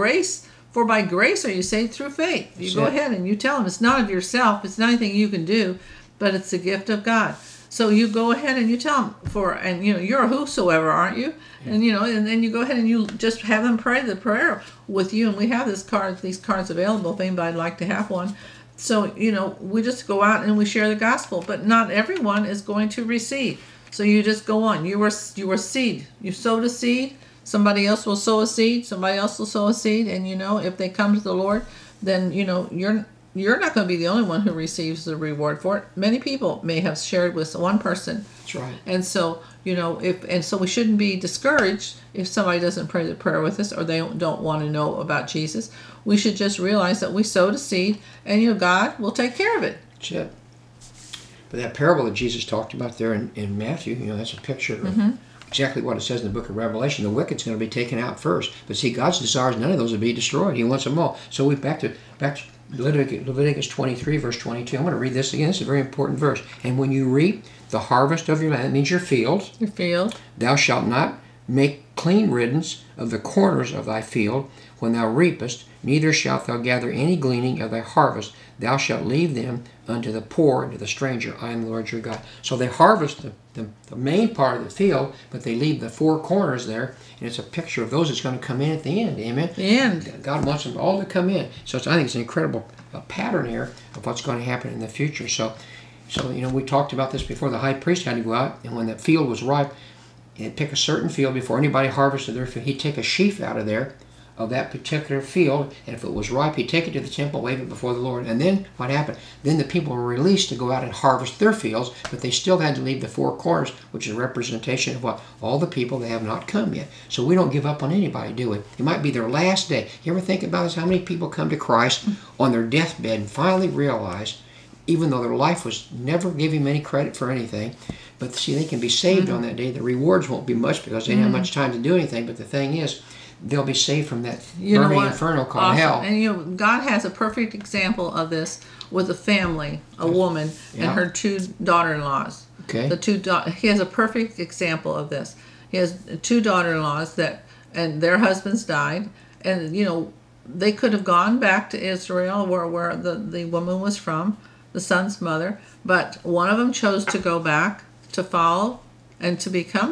For by grace are you saved through faith. You go ahead and you tell them it's not of yourself. It's not anything you can do, but it's the gift of God. So you go ahead and you tell them you're a whosoever, aren't you? Yeah. And then you go ahead and you just have them pray the prayer with you. And we have these cards available if anybody'd like to have one. So, we just go out and we share the gospel, but not everyone is going to receive. So you just go on. You were seed. You sowed a seed. Somebody else will sow a seed. Somebody else will sow a seed. And, if they come to the Lord, then, you're not going to be the only one who receives the reward for it. Many people may have shared with one person. That's right. And so, so we shouldn't be discouraged if somebody doesn't pray the prayer with us or they don't want to know about Jesus. We should just realize that we sowed a seed and, God will take care of it. That's it. But that parable that Jesus talked about there in Matthew, that's a picture of exactly what it says in the book of Revelation. The wicked's going to be taken out first. But see, God's desires none of those to be destroyed. He wants them all. So we back to Leviticus 23, verse 22. I'm going to read this again. It's a very important verse. And when you reap the harvest of your land, that means your field. Your field. Thou shalt not make clean riddance of the corners of thy field when thou reapest, neither shalt thou gather any gleaning of thy harvest. Thou shalt leave them unto the poor and to the stranger. I am the Lord your God. So they harvest the main part of the field, but they leave the four corners there, and it's a picture of those that's going to come in at the end. Amen? The end. God wants them all to come in. So I think it's an incredible pattern here of what's going to happen in the future. So we talked about this before. The high priest had to go out, and when the field was ripe, he'd pick a certain field before anybody harvested their field. He'd take a sheaf out of there, of that particular field, and if it was ripe, he'd take it to the temple, wave it before the Lord. And then what happened? Then the people were released to go out and harvest their fields, but they still had to leave the four corners, which is a representation of what? All the people that have not come yet. So we don't give up on anybody, do we? It might be their last day. You ever think about this? How many people come to Christ on their deathbed and finally realize, even though their life was never give him any credit for anything, but see, they can be saved on that day. The rewards won't be much because they didn't have much time to do anything, but the thing is, they'll be saved from that burning inferno called hell. And God has a perfect example of this with a family, a woman, and her two daughter-in-laws. Okay. He has a perfect example of this. He has two daughter-in-laws and their husbands died, and they could have gone back to Israel, where the woman was from, the son's mother, but one of them chose to go back to follow and to become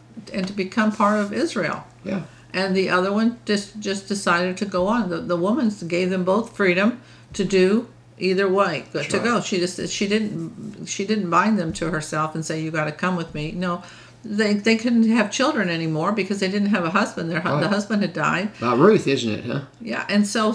part of Israel. Yeah. And the other one just decided to go on. The woman gave them both freedom to do either way. Go. She didn't bind them to herself and say, you got to come with me. No, they couldn't have children anymore because they didn't have a husband. The husband had died. About Ruth, isn't it? Huh? Yeah, and so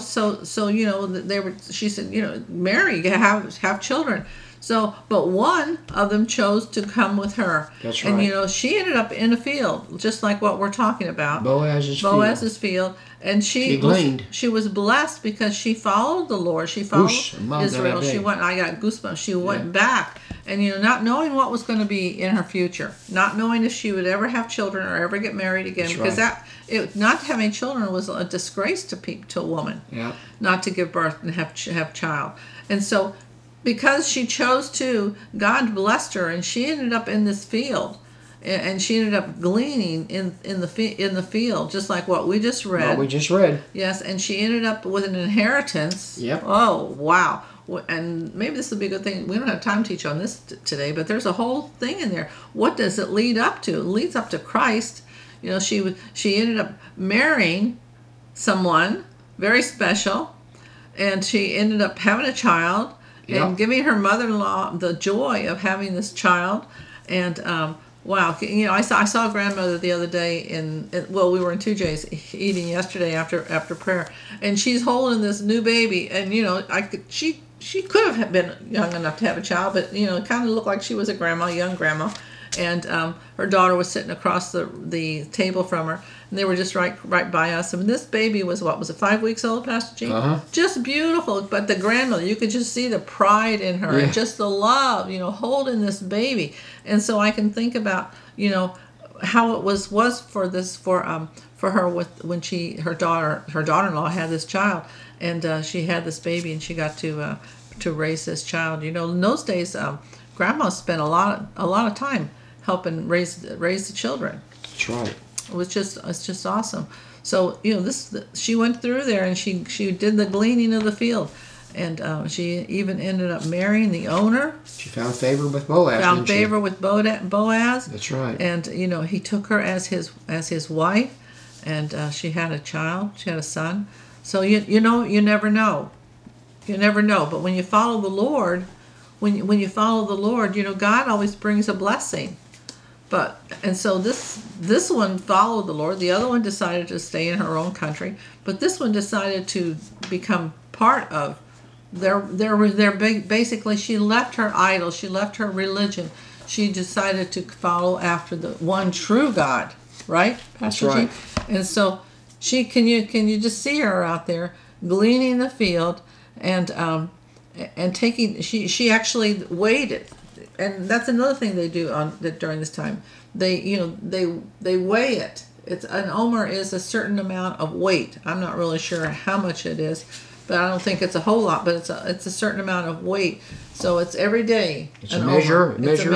they were. She said, marry, have children. So, but one of them chose to come with her. That's right. And she ended up in a field, just like what we're talking about. Boaz's field. And she was blessed because she followed the Lord. She followed Israel. She went. I got goosebumps. She went back, and not knowing what was going to be in her future, not knowing if she would ever have children or ever get married again, because not having children was a disgrace to a woman. Yeah. Not to give birth and have child, and so because she chose to, God blessed her, and she ended up in this field. And she ended up gleaning in the field, just like what we just read. Yes, and she ended up with an inheritance. Yep. Oh, wow. And maybe this will be a good thing. We don't have time to teach on this today, but there's a whole thing in there. What does it lead up to? It leads up to Christ. She ended up marrying someone very special, and she ended up having a child and giving her mother-in-law the joy of having this child. And wow, I saw a grandmother the other day we were in 2J's eating yesterday after prayer, and she's holding this new baby, and she could have been young enough to have a child, but it kind of looked like she was a young grandma, and her daughter was sitting across the table from her, and they were just right by us. And this baby was 5 weeks old, Pastor G? Just beautiful. But the grandmother, you could just see the pride in her and just the love, holding this baby. And so I can think about, how it was for her when her daughter-in-law had this child, and she had this baby, and she got to raise this child. In those days, grandmas spent a lot of time helping raise the children. That's right. It's just awesome. So she went through there, and she did the gleaning of the field, and she even ended up marrying the owner. She found favor with Boaz. Boaz. That's right. And he took her as his wife, and she had a child. She had a son. So you never know. You never know. But when you follow the Lord, when you follow the Lord, God always brings a blessing. And so this one followed the Lord. The other one decided to stay in her own country, but this one decided to become part of their basically. She left her idol. She left her religion. She decided to follow after the one true God, right, Pastor That's right. G? And so can you just see her out there gleaning the field and taking. She actually weighed it. And that's another thing they do during this time. They weigh it. An omer is a certain amount of weight. I'm not really sure how much it is, but I don't think it's a whole lot. But it's a certain amount of weight. So it's every day. It's a measure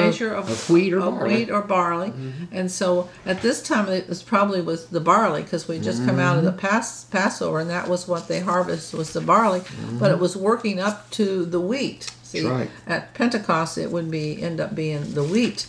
of wheat or barley. Mm-hmm. And so at this time it probably was the barley, because we just come out of the Passover, and that was what they harvested, was the barley. Mm-hmm. But it was working up to the wheat. See, right. At Pentecost, it would end up being the wheat,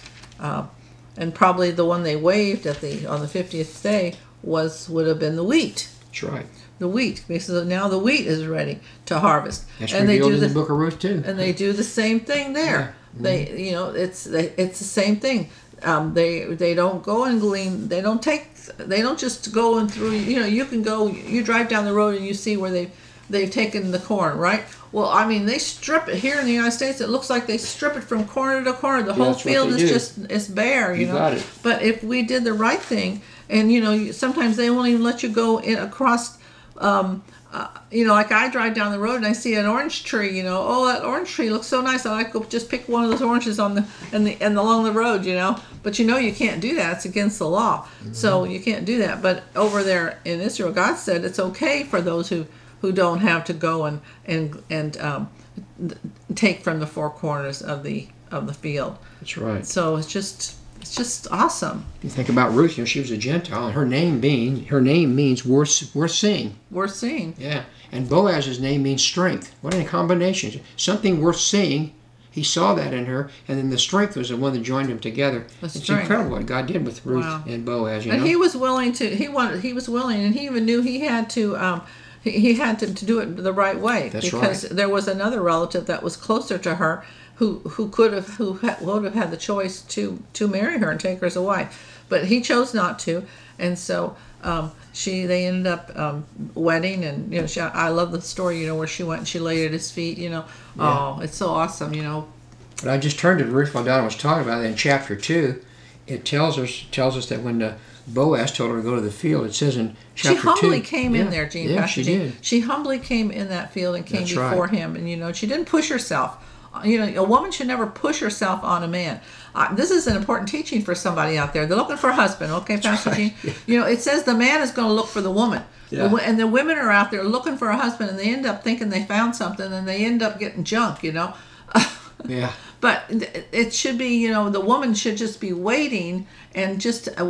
and probably the one they waved on the 50th day would have been the wheat. That's right. The wheat, because now the wheat is ready to harvest. That's revealed in the Book of Ruth too. And they do the same thing there. Yeah. Mm-hmm. It's the same thing. They don't go and glean. They don't just go and through. You can go. You drive down the road and you see where they've taken the corn, right? Well, I mean, they strip it here in the United States. It looks like they strip it from corner to corner. The whole field is it's bare, You got it. But if we did the right thing, and sometimes they won't even let you go across. Like I drive down the road and I see an orange tree. That orange tree looks so nice. I like to just pick one of those oranges along the road. But you can't do that. It's against the law. Mm-hmm. So you can't do that. But over there in Israel, God said it's okay for those who don't have to go and take from the four corners of the field. That's right. So it's just awesome. You think about Ruth. She was a Gentile, and her name means worth seeing. Worth seeing. Yeah, and Boaz's name means strength. What a combination! Something worth seeing. He saw that in her, and then the strength was the one that joined them together. It's incredible what God did with Ruth and Boaz. And he was willing to. He was willing, and he even knew he had to. He had to do it the right way. That's because right. There was another relative that was closer to her who would have had the choice to marry her and take her as a wife, but he chose not to, and so they ended up wedding, and I love the story, where she went and she laid at his feet, Oh, it's so awesome, But I just turned to Ruth while Donna was talking about it. In chapter 2, it tells us that when Boaz told her to go to the field, it says in chapter 2. She humbly came in there, Jean. Yeah, Pastor she Jean. did. She humbly came in that field and came That's before right. him, and she didn't push herself. A woman should never push herself on a man. This is an important teaching for somebody out there. They're looking for a husband, okay, Pastor Jean? It says the man is going to look for the woman. Yeah. And the women are out there looking for a husband, and they end up thinking they found something, and they end up getting junk, Yeah. But it should be, the woman should just be waiting and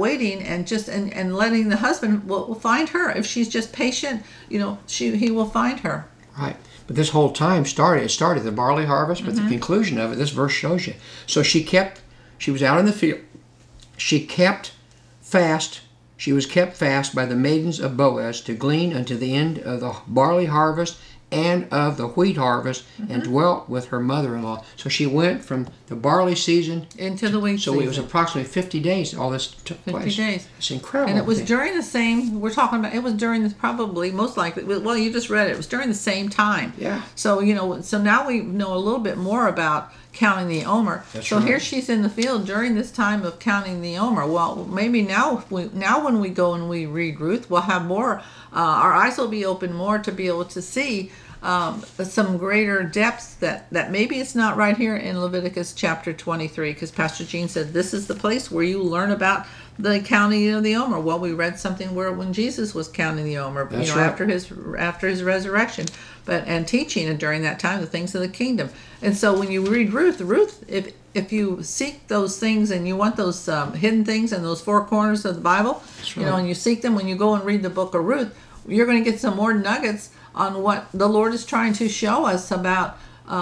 letting the husband will find her. If she's just patient, he will find her. Right. But this whole time started the barley harvest, but the conclusion of it, this verse shows you. So she was out in the field. She kept fast. She was kept fast by the maidens of Boaz to glean unto the end of the barley harvest and of the wheat harvest, and dwelt with her mother-in-law. So she went from the barley season into the wheat season. So it was approximately 50 days all this took place. 50 days. It's incredible. And it was during the same, we're talking about, it was during this probably, most likely, well, you just read it. It was during the same time. Yeah. So, so now we know a little bit more about counting the omer. That's so right. Here she's in the field during this time of counting the omer. Well, maybe now when we go and we read Ruth, we'll have more, our eyes will be open more to be able to see some greater depths that maybe it's not right here in Leviticus chapter 23, because Pastor Jean said this is the place where you learn about the counting of the omer. Well, we read something where when Jesus was counting the omer, That's right. after his resurrection, and teaching, and during that time the things of the kingdom. And so when you read Ruth, if you seek those things and you want those hidden things in those four corners of the Bible, right. And you seek them when you go and read the book of Ruth, you're going to get some more nuggets on what the Lord is trying to show us about,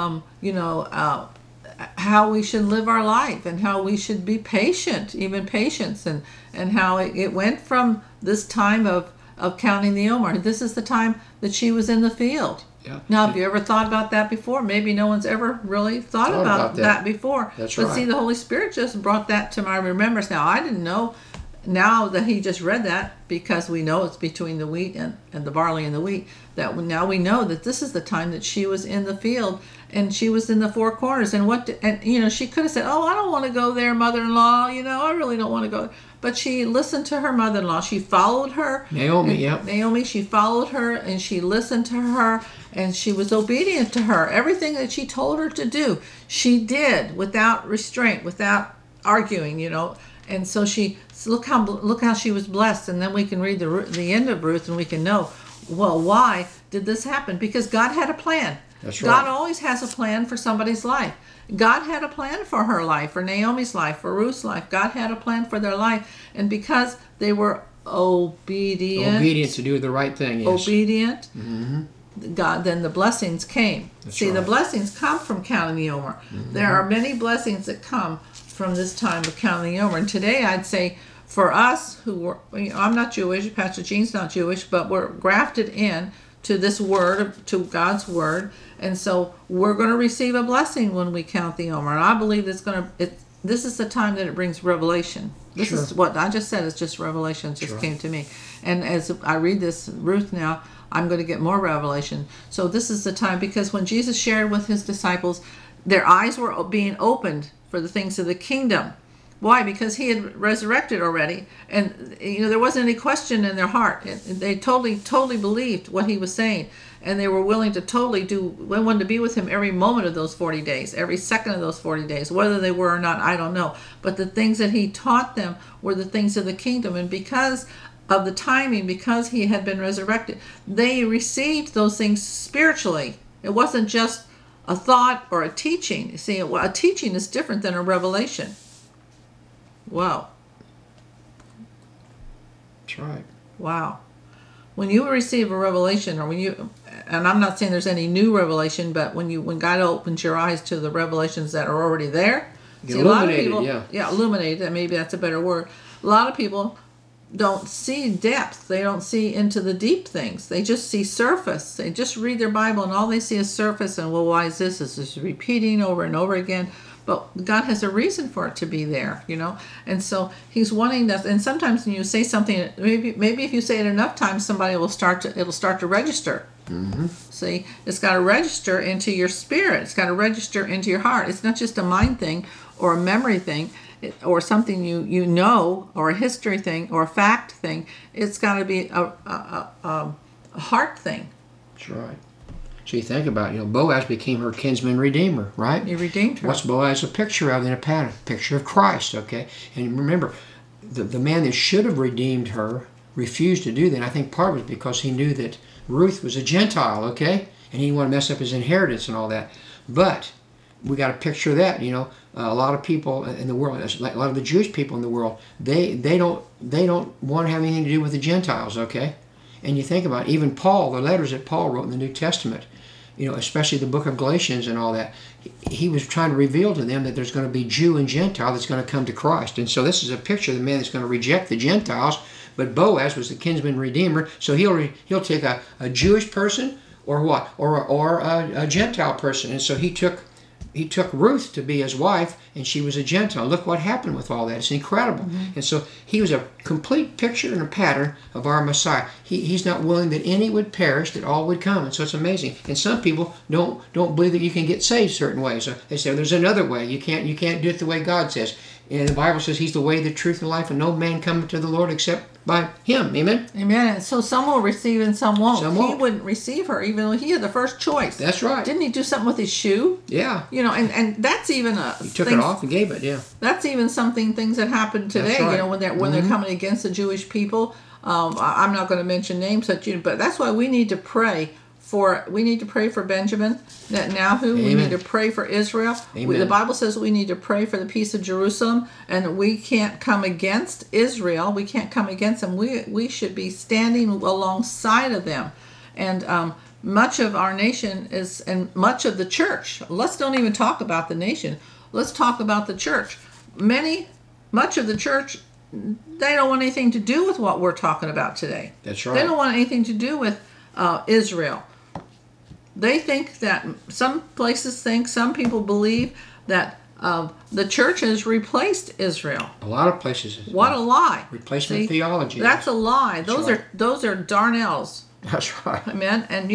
how we should live our life and how we should be patient, even patience, and how it went from this time of counting the omer. This is the time that she was in the field. Yeah. Now, have you ever thought about that before? Maybe no one's ever really thought about that before. That's but right. see, the Holy Spirit just brought that to my remembrance. Now, I didn't know. Now that he just read that, because we know it's between the wheat and the barley and the wheat, that now we know that this is the time that she was in the field and she was in the four corners. And she could have said, "Oh, I don't want to go there, mother-in-law. I really don't want to go." But she listened to her mother-in-law. She followed her. Naomi, she followed her and she listened to her and she was obedient to her. Everything that she told her to do, she did without restraint, without arguing. And so look how she was blessed. And then we can read the end of Ruth and we can know, well, why did this happen? Because God had a plan. That's God right. always has a plan for somebody's life. God had a plan for her life, for Naomi's life, for Ruth's life. God had a plan for their life. And because they were obedient to do the right thing, yes. Obedient, God, then the blessings came. That's See, right. the blessings come from counting the omer. There are many blessings that come from this time of counting the omer. And today I'd say for us who were, I'm not Jewish, Pastor Jean's not Jewish, but we're grafted in to this word, to God's word, and so we're going to receive a blessing when we count the omer. And I believe this is the time that it brings revelation. This Sure. is what I just said. It's just revelation. It just came to me. And as I read this Ruth now, I'm going to get more revelation. So this is the time, because when Jesus shared with his disciples, their eyes were being opened for the things of the kingdom. Why? Because he had resurrected already, and there wasn't any question in their heart. They totally believed what he was saying, and they were willing to they wanted to be with him every moment of those 40 days, every second of those 40 days. Whether they were or not, I don't know. But the things that he taught them were the things of the kingdom, and because of the timing, because he had been resurrected, they received those things spiritually. It wasn't just a thought or a teaching. See, a teaching is different than a revelation. Wow. That's right. Wow. When you receive a revelation, or and I'm not saying there's any new revelation, but when God opens your eyes to the revelations that are already there, Illuminated, illuminated, maybe that's a better word. A lot of people, don't see depth. They don't see into the deep things. They just see surface. They just read their Bible and all they see is surface, and well, why is this? Is this repeating over and over again? But God has a reason for it to be there, you know. And so He's wanting us. And sometimes when you say something, maybe if you say it enough times, it'll start to register. Mm-hmm. See, it's got to register into your spirit. It's got to register into your heart. It's not just a mind thing or a memory thing or something you know, or a history thing or a fact thing. It's got to be a heart thing. That's right. So you think about it, Boaz became her kinsman redeemer, right? He redeemed her. What's Boaz a picture of in a pattern? A picture of Christ, okay? And remember, the man that should have redeemed her refused to do that. And I think part was because he knew that Ruth was a Gentile, okay? And he didn't want to mess up his inheritance and all that. But we got a picture of that, a lot of people in the world, like a lot of the Jewish people in the world, they don't want to have anything to do with the Gentiles, okay? And you think about it, even Paul, the letters that Paul wrote in the New Testament, especially the book of Galatians and all that, he was trying to reveal to them that there's going to be Jew and Gentile that's going to come to Christ. And so this is a picture of the man that's going to reject the Gentiles, but Boaz was the kinsman redeemer, so he'll take a Jewish person or what? Or a Gentile person. And so he took Ruth to be his wife, and she was a Gentile. Look what happened with all that. It's incredible. Mm-hmm. And so he was a complete picture and a pattern of our Messiah. He's not willing that any would perish, that all would come. And so it's amazing. And some people don't believe that you can get saved certain ways. So they say, there's another way. You can't do it the way God says. And the Bible says He's the way, the truth, and life, and no man cometh to the Lord except by Him. Amen? Amen. And so some will receive and some won't. He wouldn't receive her even though he had the first choice. That's right. Didn't he do something with his shoe? Yeah. And that's even a... He took it off and gave it, yeah. That's even things that happen today, that's right. when they're coming against the Jewish people. I'm not going to mention names, but that's why we need to pray for Benjamin Netanyahu. Amen. We need to pray for Israel. Amen. The Bible says we need to pray for the peace of Jerusalem, and we can't come against Israel. We can't come against them. We should be standing alongside of them. And much of our nation and much of the church. Let's don't even talk about the nation. Let's talk about the church. Much of the church, they don't want anything to do with what we're talking about today. That's right. They don't want anything to do with Israel. They think that some people believe that the church has replaced Israel. A lot of places. What a lie! Replacement theology. That's a lie. Those are Darnells. That's right. Amen. And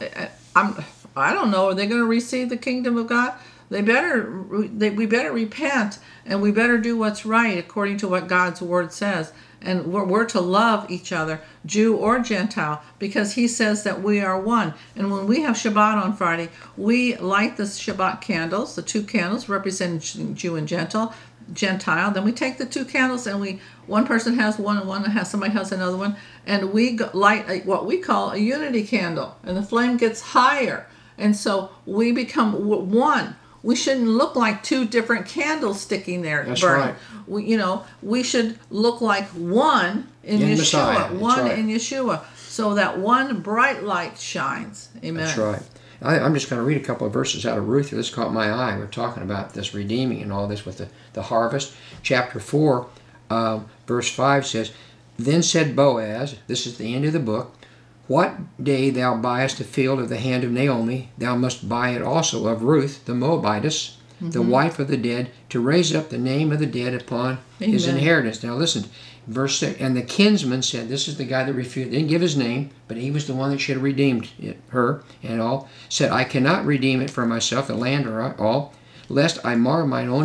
I don't know. Are they going to receive the kingdom of God? We better repent, and we better do what's right according to what God's word says. And we're to love each other, Jew or Gentile, because He says that we are one. And when we have Shabbat on Friday, we light the Shabbat candles, the 2 candles representing Jew and Gentile. Then we take the 2 candles and one person has one and somebody has another one, and we light what we call a unity candle, and the flame gets higher, and so we become one. We shouldn't look like 2 different candles sticking there. That's burning. Right. We should look like one in Yeshua. Messiah. One right. in Yeshua. So that one bright light shines. Amen. That's right. I'm just going to read a couple of verses out of Ruth. This caught my eye. We're talking about this redeeming and all this with the harvest. Chapter 4, verse 5 says, Then said Boaz, this is the end of the book, What day thou buyest a field of the hand of Naomi, thou must buy it also of Ruth the Moabitess, the wife of the dead, to raise up the name of the dead upon his inheritance. Now listen, verse 6, and the kinsman said, this is the guy that refused, didn't give his name, but he was the one that should have redeemed her and all, said, I cannot redeem it for myself, the land or all, lest I mar mine own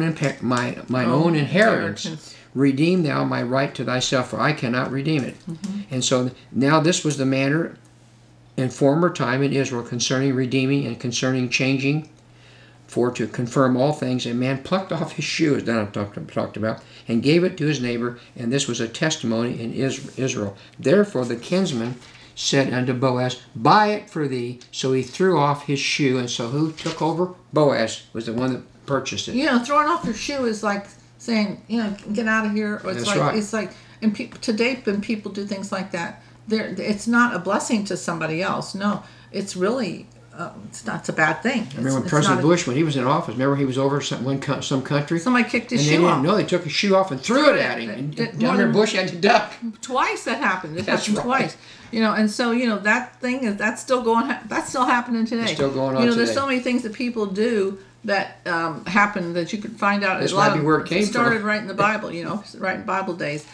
inheritance. Redeem thou my right to thyself, for I cannot redeem it. And so now this was the manner in former time in Israel concerning redeeming and concerning changing, for to confirm all things, a man plucked off his shoe, as Donna talked about, and gave it to his neighbor, and this was a testimony in Israel. Therefore the kinsman said unto Boaz, Buy it for thee. So he threw off his shoe, and so who took over? Boaz was the one that purchased it. Throwing off your shoe is like saying, get out of here. Or That's right. It's like, and today when people do things like that, it's not a blessing to somebody else. No, it's really it's a bad thing. I remember when President Bush, when he was in office, remember he was over some country. Somebody kicked his shoe off. And they didn't know. They took his shoe off and threw it at him. And Governor Bush had to duck. Twice that happened. It happened right. twice. And so that thing that's still going. That's still happening today. It's still going on today. There's so many things that people do that happen that you could find out. This might be where it came from. It started right in the Bible. Right in Bible days.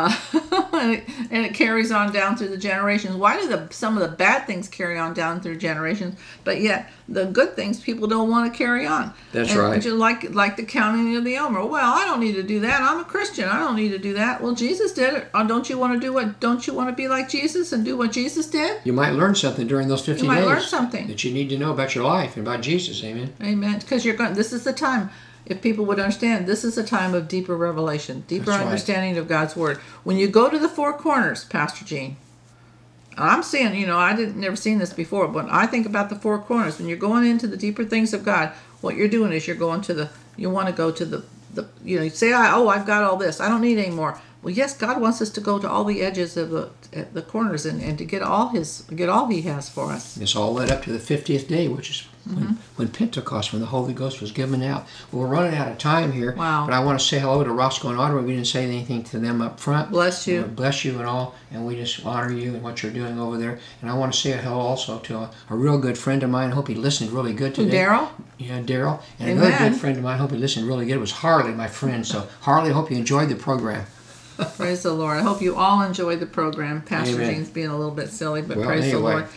And it carries on down through the generations. Why do some of the bad things carry on down through generations, but yet the good things people don't want to carry on? That's right. Just like the counting of the Omer. Well, I don't need to do that. I'm a Christian. I don't need to do that. Well, Jesus did it. Don't you want to Don't you want to be like Jesus and do what Jesus did? You might learn something during those 50 days. You might learn something that you need to know about your life and about Jesus. Amen. Amen. Because this is the time. If people would understand, this is a time of deeper revelation, deeper understanding of God's Word. When you go to the four corners, Pastor Gene, I'm seeing, I never seen this before, but I think about the four corners. When you're going into the deeper things of God, what you're doing is you want to go to the you say, I've got all this. I don't need any more. Well, yes, God wants us to go to all the edges of the corners and to get all He has for us. This all led up to the 50th day, which is when Pentecost, when the Holy Ghost was given out. Well, we're running out of time here. Wow. But I want to say hello to Roscoe and Audrey. We didn't say anything to them up front. Bless you. Bless you and all. And we just honor you and what you're doing over there. And I want to say hello also to a real good friend of mine. I hope he listened really good today. Daryl? Yeah, Daryl. And Amen. another good friend of mine, I hope he listened really good. It was Harley, my friend. So, Harley, I hope you enjoyed the program. Praise the Lord. I hope you all enjoyed the program. Pastor Amen. Gene's being a little bit silly, but praise the Lord.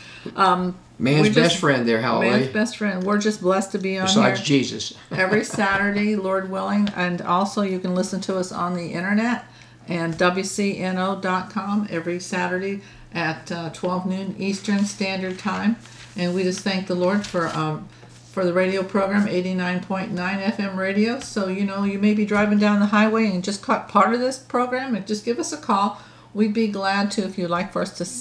Man's best friend there, Hallelujah. Man's best friend. We're just blessed to be on Besides here. Jesus. Every Saturday, Lord willing. And also you can listen to us on the internet and WCNO.com every Saturday at 12 noon Eastern Standard Time. And we just thank the Lord for the radio program, 89.9 FM radio. So, you may be driving down the highway and just caught part of this program, and just give us a call. We'd be glad to, if you'd like for us to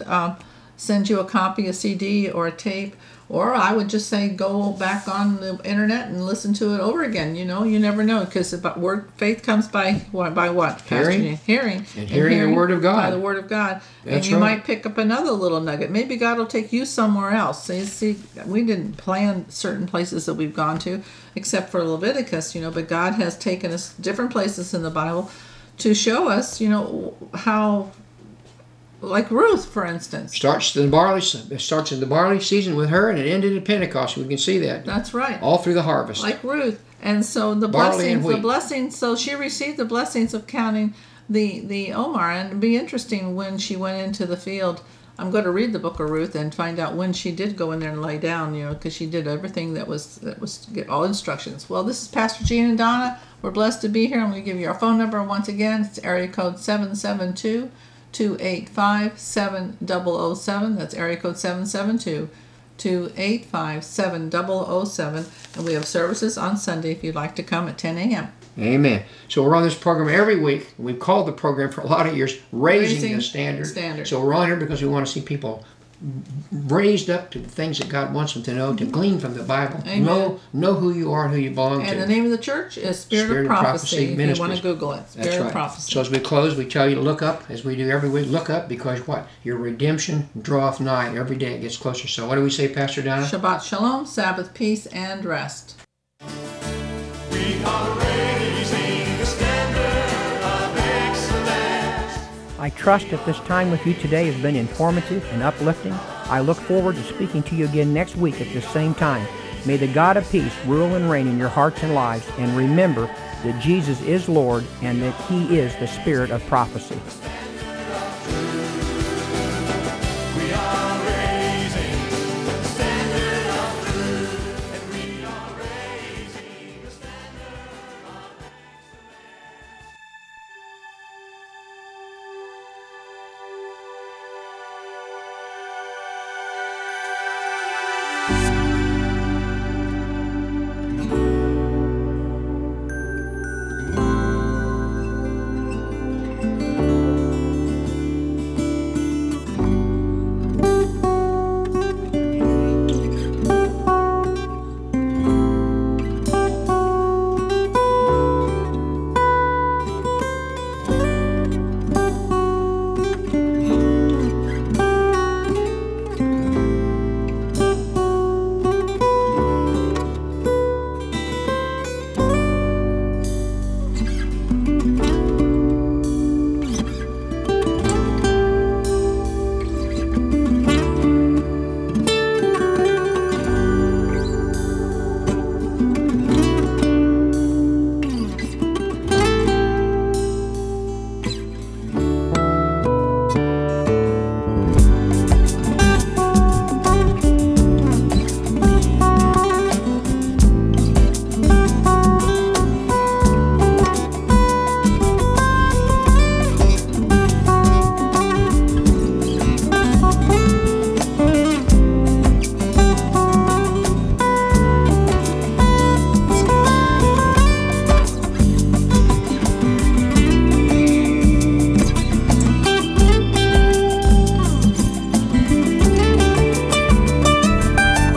send you a copy, a CD, or a tape. Or I would just say go back on the internet and listen to it over again. You never know, because faith comes by what? Hearing. Hearing. And hearing the Word of God. By the Word of God. That's and you right. might pick up another little nugget. Maybe God will take you somewhere else. See, we didn't plan certain places that we've gone to, except for Leviticus, but God has taken us different places in the Bible to show us, how... Like Ruth, for instance. It starts in the barley season with her, and it ended at Pentecost. We can see that. That's right. All through the harvest. Like Ruth. And so the blessings, so she received the blessings of counting the Omer. And it'd be interesting when she went into the field. I'm going to read the book of Ruth and find out when she did go in there and lay down, because she did everything that was get all instructions. Well, this is Pastor Gene and Donna. We're blessed to be here. I'm going to give you our phone number once again. It's area code 772-285-7007. That's area code 772-285-7007. And we have services on Sunday if you'd like to come at 10 a.m. Amen. So we're on this program every week. We've called the program for a lot of years Raising the Standard. So we're on here because we want to see people raised up to the things that God wants them to know, to glean from the Bible. Amen. Know who you are and who you belong to. And the name of the church is Spirit of Prophecy if you want to Google it. Spirit of Prophecy. So as we close, we tell you to look up, as we do every week. Look up, because what? Your redemption draweth nigh. Every day it gets closer. So what do we say, Pastor Donna? Shabbat Shalom, Sabbath, peace, and rest. We are raising the standard of excellence. I trust that this time with you today has been informative and uplifting. I look forward to speaking to you again next week at this same time. May the God of peace rule and reign in your hearts and lives, and remember that Jesus is Lord and that He is the Spirit of prophecy.